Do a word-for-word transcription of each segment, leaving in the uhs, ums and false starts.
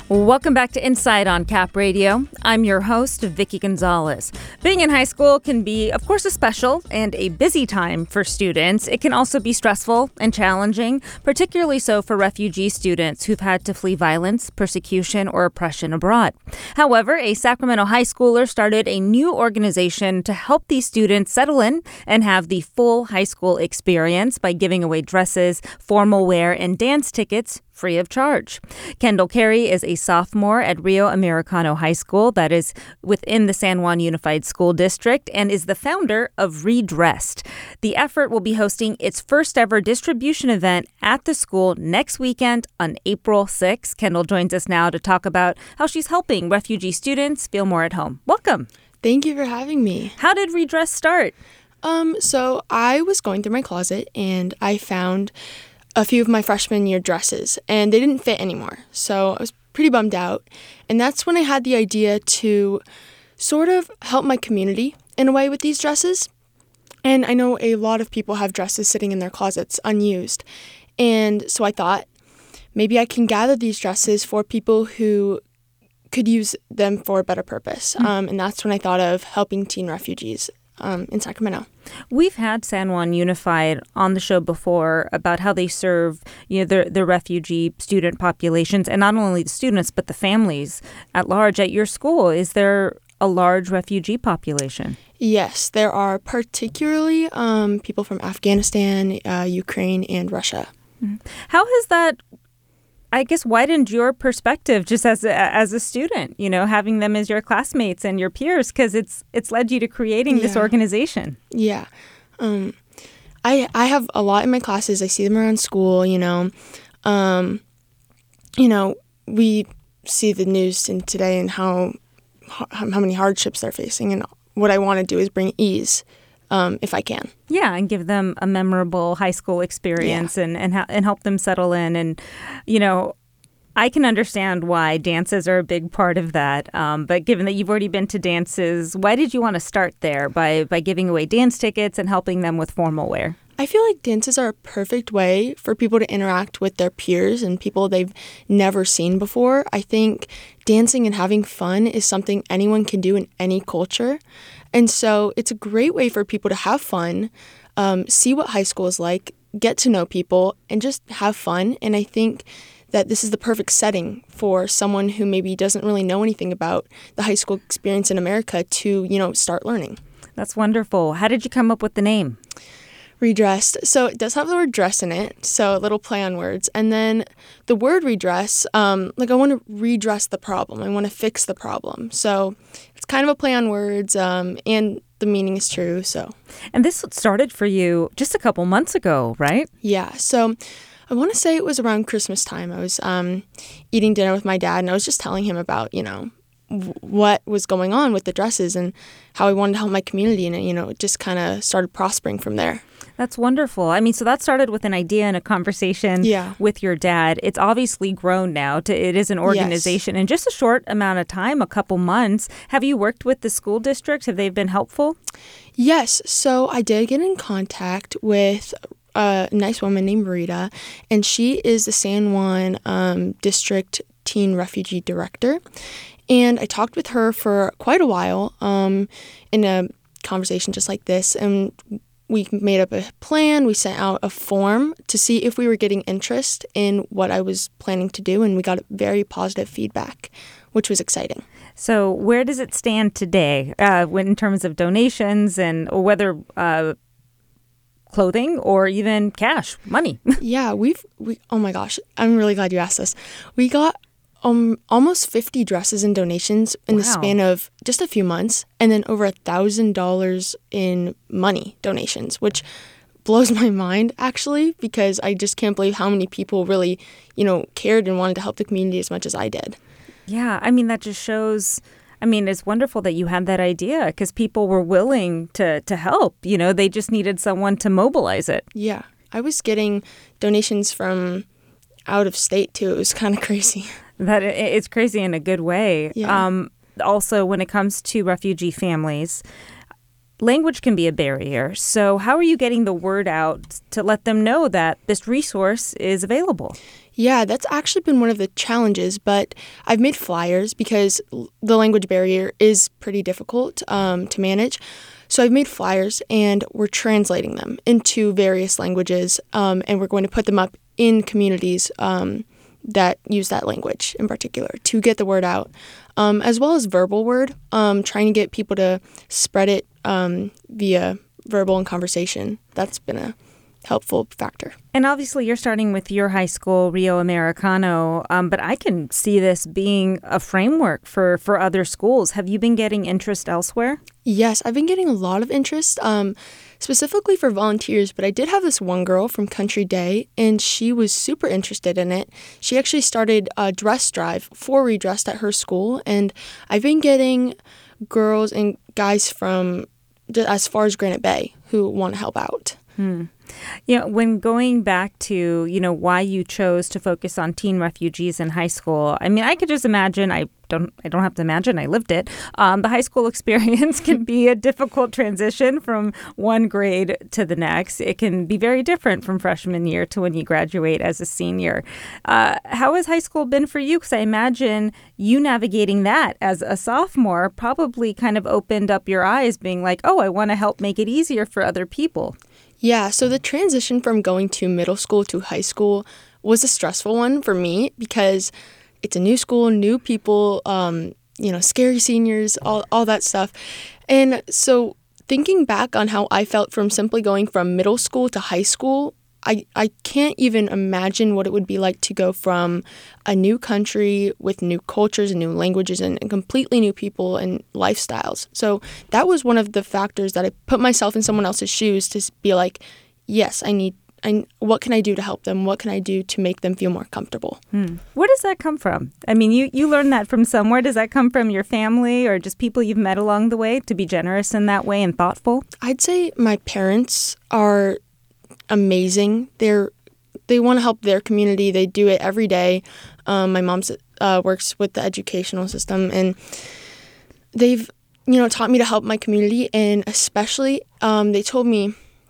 Welcome back to Inside on Cap Radio. I'm your host, Vicky Gonzalez. Being in high school can be, of course, a special and a busy time for students. It can also be stressful and challenging, particularly so for refugee students who've had to flee violence, persecution, or oppression abroad. However, a Sacramento high schooler started a new organization to help these students settle in and have the full high school experience by giving away dresses, formal wear, and dance tickets free of charge. Kendall Carey is a sophomore at Rio Americano High School, that is within the San Juan Unified School District, and is the founder of Redressed. The effort will be hosting its first ever distribution event at the school next weekend on April sixth. Kendall joins us now to talk about how she's helping refugee students feel more at home. Welcome. Thank you for having me. How did Redressed start? Um, so I was going through my closet and I found a few of my freshman year dresses, and they didn't fit anymore. So I was pretty bummed out. And that's when I had the idea to sort of help my community in a way with these dresses. And I know a lot of people have dresses sitting in their closets unused. And so I thought maybe I can gather these dresses for people who could use them for a better purpose. Mm. Um, and that's when I thought of helping teen refugees Um, in Sacramento. We've had San Juan Unified on the show before about how they serve, you know, the the refugee student populations, and not only the students but the families at large. At your school, is there a large refugee population? Yes, there are, particularly um, people from Afghanistan, uh, Ukraine, and Russia. How has that, I guess, widened your perspective just as a, as a student, you know, having them as your classmates and your peers, because it's it's led you to creating yeah. this organization? Yeah. Um, I I have a lot in my classes. I see them around school, you know. Um, you know, we see the news in today and how how many hardships they're facing. And what I want to do is bring ease. Um, if I can. Yeah, and give them a memorable high school experience, yeah. and and, ha- and help them settle in. And, you know, I can understand why dances are a big part of that. Um, but given that you've already been to dances, why did you want to start there by, by giving away dance tickets and helping them with formal wear? I feel like dances are a perfect way for people to interact with their peers and people they've never seen before. I think dancing and having fun is something anyone can do in any culture. And so it's a great way for people to have fun, um, see what high school is like, get to know people, and just have fun. And I think that this is the perfect setting for someone who maybe doesn't really know anything about the high school experience in America to, you know, start learning. That's wonderful. How did you come up with the name? Redressed. So it does have the word dress in it, so a little play on words. And then the word redress, um, like I want to redress the problem. I want to fix the problem. So it's kind of a play on words, um, and the meaning is true. So. And this started for you just a couple months ago, right? Yeah. So I want to say it was around Christmas time. I was um, eating dinner with my dad, and I was just telling him about, you know, what was going on with the dresses and how I wanted to help my community, and, you know, it just kind of started prospering from there. That's wonderful. I mean, so that started with an idea and a conversation yeah. with your dad. It's obviously grown now to it is an organization yes. in just a short amount of time, a couple months. Have you worked with the school district? Have they been helpful? Yes. So I did get in contact with a nice woman named Rita, and she is the San Juan um, District Teen Refugee Director. And I talked with her for quite a while um, in a conversation just like this, and we made up a plan. We sent out a form to see if we were getting interest in what I was planning to do, and we got very positive feedback, which was exciting. So where does it stand today uh, in terms of donations and or whether uh, clothing or even cash, money? yeah, we've, we, oh my gosh, I'm really glad you asked this. We got Um, almost fifty dresses and donations in wow. the span of just a few months, and then over a thousand dollars in money donations, which blows my mind, actually, because I just can't believe how many people really, you know, cared and wanted to help the community as much as I did. Yeah, I mean, that just shows, I mean, it's wonderful that you had that idea because people were willing to, to help. You know, they just needed someone to mobilize it. Yeah, I was getting donations from out of state, too. It was kind of crazy. That it's crazy in a good way. Yeah. Um, also, when it comes to refugee families, language can be a barrier. So how are you getting the word out to let them know that this resource is available? Yeah, that's actually been one of the challenges, but I've made flyers because the language barrier is pretty difficult um, to manage. So I've made flyers and we're translating them into various languages, um, and we're going to put them up in communities um, that use that language in particular to get the word out, um, as well as verbal word, um, trying to get people to spread it um, via verbal and conversation. That's been a helpful factor. And obviously you're starting with your high school, Rio Americano, um, but I can see this being a framework for, for other schools. Have you been getting interest elsewhere? Yes, I've been getting a lot of interest, um, specifically for volunteers, but I did have this one girl from Country Day, and she was super interested in it. She actually started a dress drive for Redressed at her school, and I've been getting girls and guys from as far as Granite Bay who want to help out. Hmm. You know, when going back to, you know, why you chose to focus on teen refugees in high school, I mean, I could just imagine, I don't I don't have to imagine, I lived it. Um, the high school experience can be a difficult transition from one grade to the next. It can be very different from freshman year to when you graduate as a senior. Uh, how has high school been for you? Because I imagine you navigating that as a sophomore probably kind of opened up your eyes, being like, oh, I want to help make it easier for other people. Yeah, so the transition from going to middle school to high school was a stressful one for me because it's a new school, new people, um, you know, scary seniors, all, all that stuff. And so thinking back on how I felt from simply going from middle school to high school, I, I can't even imagine what it would be like to go from a new country with new cultures and new languages and, and completely new people and lifestyles. So that was one of the factors that I put myself in someone else's shoes to be like, yes, I need, I, what can I do to help them? What can I do to make them feel more comfortable? Hmm. Where does that come from? I mean, you, you learned that from somewhere. Does that come from your family or just people you've met along the way to be generous in that way and thoughtful? I'd say my parents are amazing. They're they want to help their community. They do it every day. Um, my mom uh, works with the educational system, and they've you know taught me to help my community. And especially, um, they told me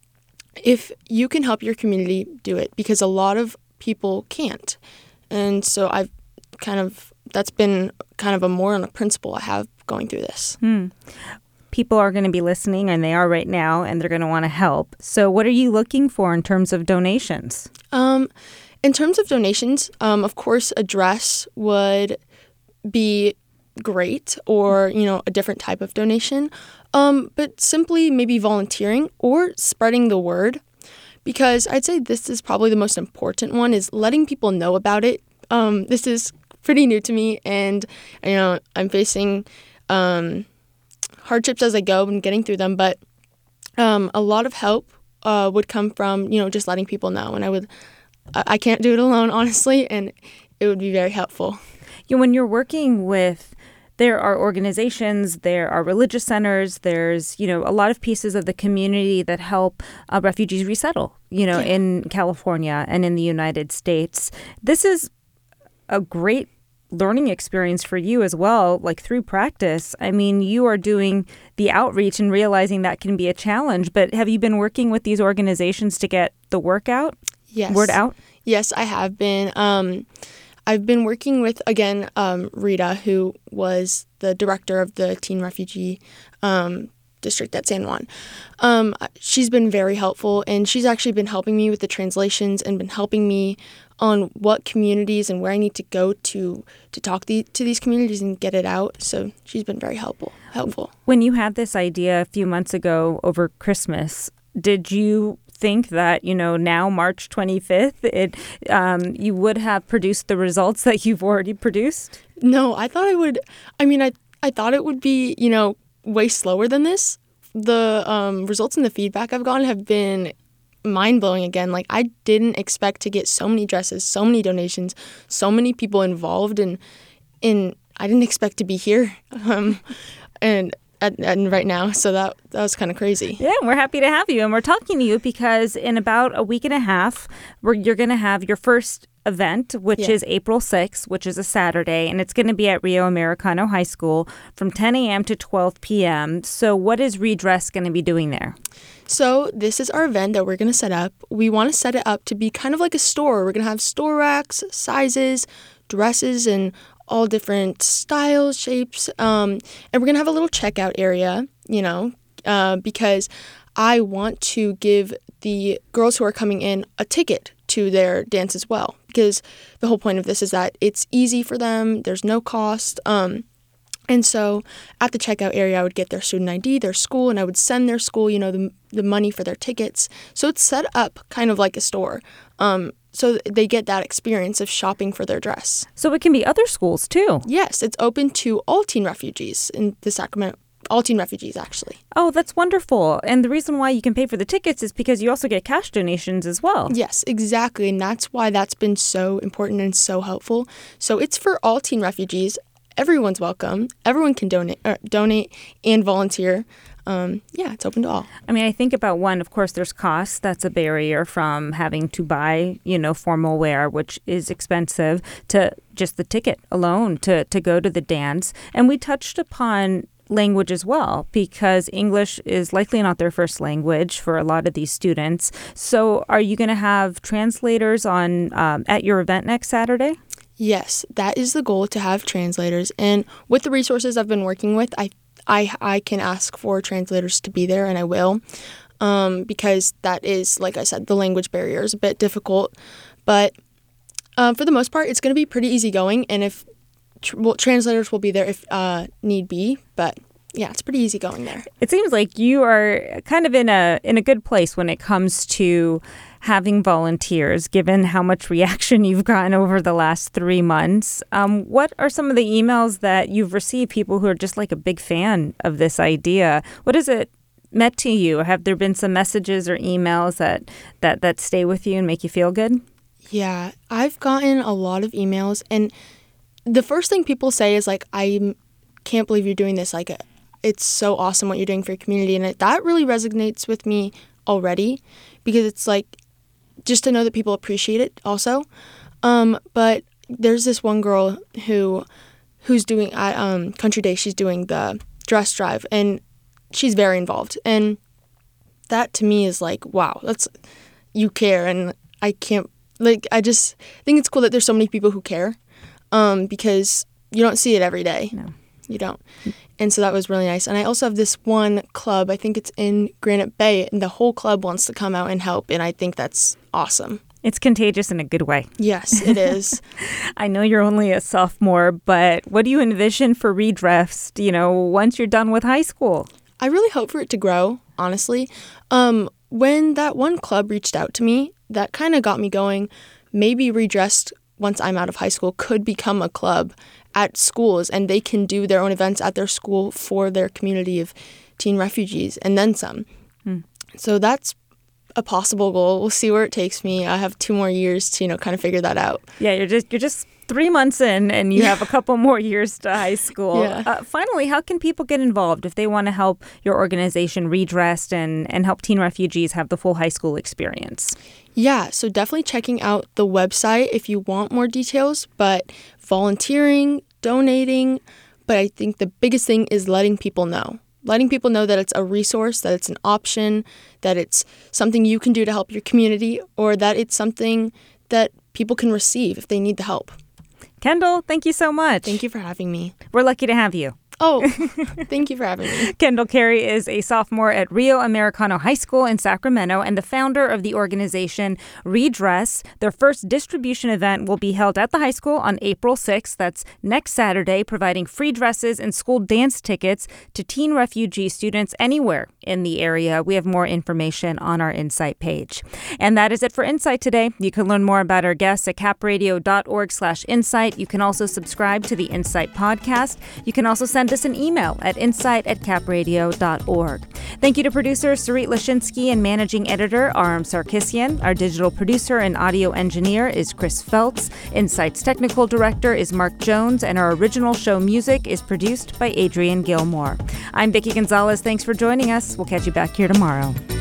if you can help your community, do it, because a lot of people can't. And so I've kind of that's been kind of a moral principle I have going through this. Hmm. People are going to be listening, and they are right now, and they're going to want to help. So what are you looking for in terms of donations? Um, in terms of donations, um, of course, a dress would be great, or, you know, a different type of donation. Um, but simply maybe volunteering or spreading the word, because I'd say this is probably the most important one, is letting people know about it. Um, this is pretty new to me, and, you know, I'm facing Um, hardships as I go and getting through them, but um, a lot of help uh, would come from, you know, just letting people know. And I would, I can't do it alone, honestly, and it would be very helpful. You know, when you're working with, there are organizations, there are religious centers, there's, you know, a lot of pieces of the community that help uh, refugees resettle, you know, yeah. in California and in the United States. This is a great learning experience for you as well, like through practice. I mean, you are doing the outreach and realizing that can be a challenge, but have you been working with these organizations to get the work out? Yes. Word out? Yes, I have been. Um, I've been working with, again, um, Rita, who was the director of the Teen Refugee um, District at San Juan. Um, she's been very helpful, and she's actually been helping me with the translations and been helping me on what communities and where I need to go to to talk the, to these communities and get it out. So she's been very helpful. helpful. When you had this idea a few months ago over Christmas, did you think that, you know, now March twenty-fifth, it um, you would have produced the results that you've already produced? No, I thought I would. I mean, I, I thought it would be, you know, way slower than this. The um, results and the feedback I've gotten have been mind-blowing again. Like, I didn't expect to get so many dresses, so many donations, so many people involved, and in I didn't expect to be here um, and, and and right now. So that that was kind of crazy. Yeah, we're happy to have you, and we're talking to you because in about a week and a half, we're, you're going to have your first event, which Yeah. is April sixth, which is a Saturday, and it's going to be at Rio Americano High School from ten a.m. to twelve p.m. So what is Redress going to be doing there? So this is our event that we're going to set up. We want to set it up to be kind of like a store. We're going to have store racks, sizes, dresses, and all different styles, shapes. Um, and we're going to have a little checkout area, you know, uh, because I want to give the girls who are coming in a ticket to their dance as well. Because the whole point of this is that it's easy for them. There's no cost. Um, and so at the checkout area, I would get their student I D, their school, and I would send their school, you know, the, the money for their tickets. So it's set up kind of like a store. Um, so they get that experience of shopping for their dress. So it can be other schools too. Yes, it's open to all teen refugees in the Sacramento, all teen refugees actually. Oh, that's wonderful. And the reason why you can pay for the tickets is because you also get cash donations as well. Yes, exactly. And that's why that's been so important and so helpful. So it's for all teen refugees. Everyone's welcome. Everyone can donate, er, donate and volunteer. Um, yeah, it's open to all. I mean, I think about one, of course, there's cost. That's a barrier from having to buy, you know, formal wear, which is expensive, to just the ticket alone to, to go to the dance. And we touched upon language as well, because English is likely not their first language for a lot of these students. So are you going to have translators on um, at your event next Saturday? Yes, that is the goal, to have translators. And with the resources I've been working with, I I, I can ask for translators to be there, and I will, um, because that is, like I said, the language barrier is a bit difficult. But uh, for the most part, it's going to be pretty easygoing, and if tr- well, translators will be there if uh, need be. But yeah, it's pretty easygoing there. It seems like you are kind of in a in a good place when it comes to having volunteers, given how much reaction you've gotten over the last three months. Um, what are some of the emails that you've received, people who are just like a big fan of this idea? What has it meant to you? Have there been some messages or emails that, that, that stay with you and make you feel good? Yeah, I've gotten a lot of emails, and the first thing people say is like, I can't believe you're doing this. Like, it's so awesome what you're doing for your community. And it, that really resonates with me already, because it's like, just to know that people appreciate it also. Um, but there's this one girl who who's doing at um, Country Day, she's doing the dress drive, and she's very involved. And that to me is like, wow, that's, you care. And I can't, like, I just think it's cool that there's so many people who care, um, because you don't see it every day. No. You don't. And so that was really nice. And I also have this one club, I think it's in Granite Bay, and the whole club wants to come out and help. And I think that's awesome. It's contagious in a good way. Yes, it is. I know you're only a sophomore, but what do you envision for Redress, you know, once you're done with high school? I really hope for it to grow, honestly. Um, when that one club reached out to me, that kind of got me going. Maybe Redress, once I'm out of high school, could become a club at schools, and they can do their own events at their school for their community of teen refugees, and then some. Mm. So that's a possible goal. We'll see where it takes me. I have two more years to, you know, kind of figure that out. Yeah, you're just you're just three months in, and you yeah. have a couple more years to high school. Yeah. Uh, finally, how can people get involved if they want to help your organization Redress and, and help teen refugees have the full high school experience? Yeah, so definitely checking out the website if you want more details, but volunteering, donating, but I think the biggest thing is letting people know. Letting people know that it's a resource, that it's an option, that it's something you can do to help your community, or that it's something that people can receive if they need the help. Kendall, thank you so much. Thank you for having me. We're lucky to have you. Oh, thank you for having me. Kendall Carey is a sophomore at Rio Americano High School in Sacramento and the founder of the organization Redress. Their first distribution event will be held at the high school on April sixth. That's next Saturday, providing free dresses and school dance tickets to teen refugee students anywhere in the area. We have more information on our Insight page. And that is it for Insight today. You can learn more about our guests at capradio.org slash insight. You can also subscribe to the Insight podcast. You can also send us an email at insight at capradio dot org. Thank you to producer Sarit Lashinsky and managing editor Aram Sarkisian. Our digital producer and audio engineer is Chris Feltz. Insight's technical director is Mark Jones, and our original show music is produced by Adrian Gilmore. I'm Vicki Gonzalez. Thanks for joining us. We'll catch you back here tomorrow.